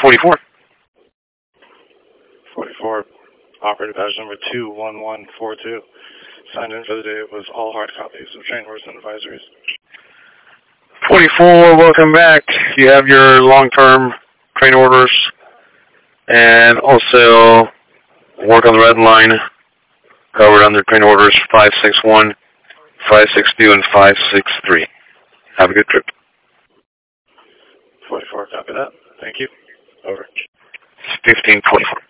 1544. 44, operator badge number 21142. Signed in for the day was all hard copies of train orders and advisories. 44, welcome back. You have your long-term train orders and also work on the red line covered under train orders 561, 562, and 563. Have a good trip. 44, copy that. Thank you. Over. 1544.